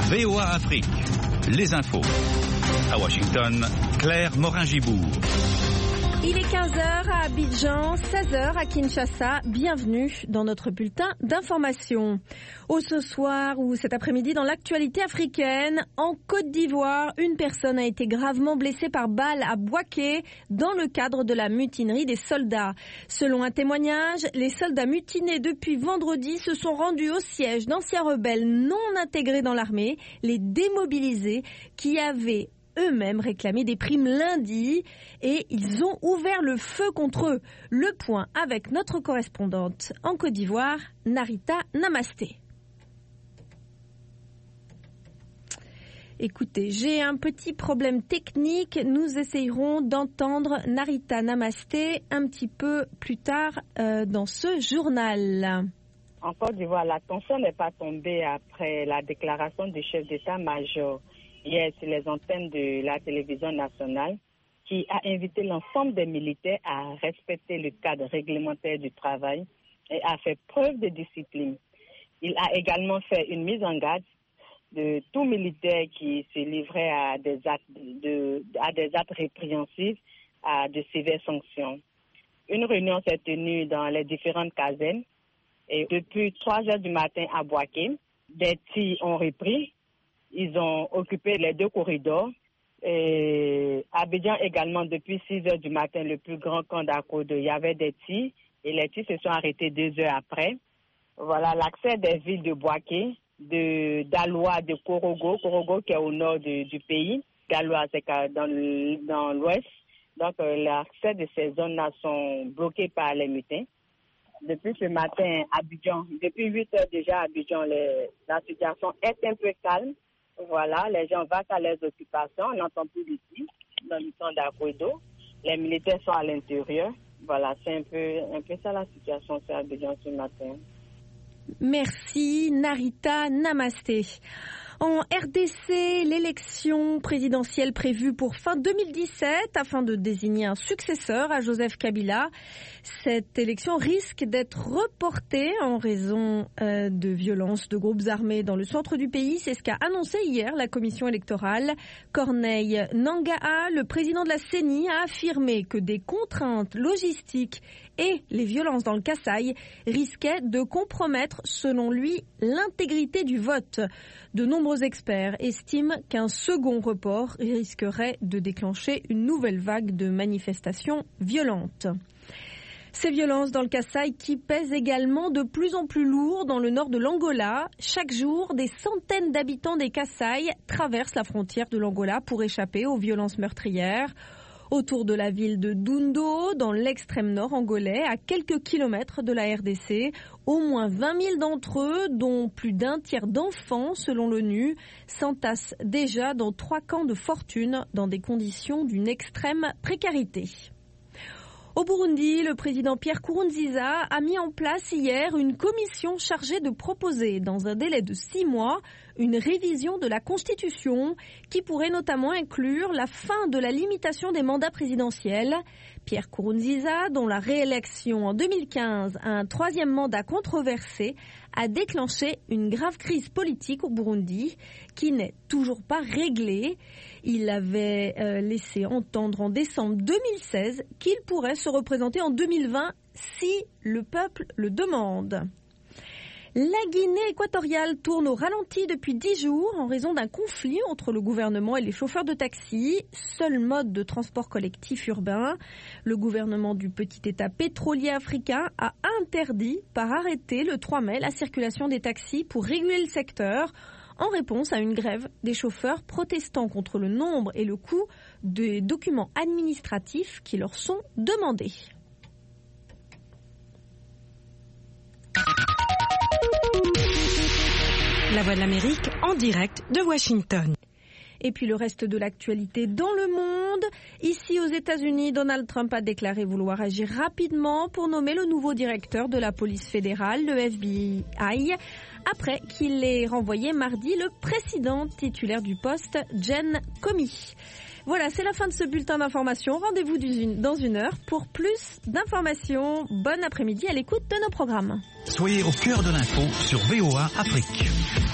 VOA Afrique, les infos. À Washington, Claire Morin-Gibourg. Il est 15h à Abidjan, 16h à Kinshasa. Bienvenue dans notre bulletin d'information. Ce soir ou cet après-midi, dans l'actualité africaine, en Côte d'Ivoire, une personne a été gravement blessée par balle à Bouaké dans le cadre de la mutinerie des soldats. Selon un témoignage, les soldats mutinés depuis vendredi se sont rendus au siège d'anciens rebelles non intégrés dans l'armée, les démobilisés, qui avaient eux-mêmes réclamé des primes lundi et ils ont ouvert le feu contre eux. Le point avec notre correspondante en Côte d'Ivoire, Narita Namasté. Écoutez, j'ai un petit problème technique. Nous essayerons d'entendre Narita Namasté un petit peu plus tard dans ce journal. En Côte d'Ivoire, la tension n'est pas tombée après la déclaration du chef d'état-major hier sur les antennes de la télévision nationale, qui a invité l'ensemble des militaires à respecter le cadre réglementaire du travail et a fait preuve de discipline. Il a également fait une mise en garde de tout militaire qui se livrait à des actes répréhensibles, à de sévères sanctions. Une réunion s'est tenue dans les différentes casernes et depuis 3 heures du matin à Bouaké, des tirs ont repris. Ils ont occupé les 2 corridors. Et à Abidjan également, depuis 6 heures du matin, le plus grand camp d'Akodo, il y avait des tirs et les tirs se sont arrêtés 2 heures après. Voilà, l'accès des villes de Bouaké, d'Aloua, de Korogo qui est au nord du pays. D'Aloua, c'est dans l'ouest. Donc, l'accès de ces zones-là sont bloqués par les mutins. Depuis ce matin, Abidjan, depuis 8 heures déjà à Abidjan, la situation est un peu calme. Voilà, les gens vont à leurs occupations, on n'entend plus de tirs dans le camp d'Akodo. Les militaires sont à l'intérieur. Voilà, c'est un peu ça la situation sur Abidjan ce matin. Merci Narita Namasté. En RDC, l'élection présidentielle prévue pour fin 2017 afin de désigner un successeur à Joseph Kabila. Cette élection risque d'être reportée en raison de violences de groupes armés dans le centre du pays. C'est ce qu'a annoncé hier la commission électorale. Corneille Nangaa, le président de la CENI, a affirmé que des contraintes logistiques et les violences dans le Kasaï risquaient de compromettre, selon lui, l'intégrité du vote. De nombreux experts estiment qu'un second report risquerait de déclencher une nouvelle vague de manifestations violentes. Ces violences dans le Kasaï qui pèsent également de plus en plus lourd dans le nord de l'Angola. Chaque jour, des centaines d'habitants des Kasaï traversent la frontière de l'Angola pour échapper aux violences meurtrières. Autour de la ville de Dundo, dans l'extrême nord angolais, à quelques kilomètres de la RDC, au moins 20 000 d'entre eux, dont plus d'un tiers d'enfants, selon l'ONU, s'entassent déjà dans 3 camps de fortune dans des conditions d'une extrême précarité. Au Burundi, le président Pierre Nkurunziza a mis en place hier une commission chargée de proposer, dans un délai de 6 mois, une révision de la Constitution qui pourrait notamment inclure la fin de la limitation des mandats présidentiels. Pierre Nkurunziza, dont la réélection en 2015 à un 3e mandat controversé, a déclenché une grave crise politique au Burundi qui n'est toujours pas réglée. Il avait laissé entendre en décembre 2016 qu'il pourrait se représenter en 2020 si le peuple le demande. La Guinée équatoriale tourne au ralenti depuis 10 jours en raison d'un conflit entre le gouvernement et les chauffeurs de taxi, seul mode de transport collectif urbain. Le gouvernement du petit État pétrolier africain a interdit par arrêté le 3 mai la circulation des taxis pour réguler le secteur en réponse à une grève des chauffeurs protestant contre le nombre et le coût des documents administratifs qui leur sont demandés. La Voix de l'Amérique en direct de Washington. Et puis le reste de l'actualité dans le monde. Ici aux États-Unis, Donald Trump a déclaré vouloir agir rapidement pour nommer le nouveau directeur de la police fédérale, le FBI, après qu'il ait renvoyé mardi le précédent titulaire du poste, Jen Comey. Voilà, c'est la fin de ce bulletin d'information. Rendez-vous dans 1 heure pour plus d'informations. Bon après-midi à l'écoute de nos programmes. Soyez au cœur de l'info sur VOA Afrique.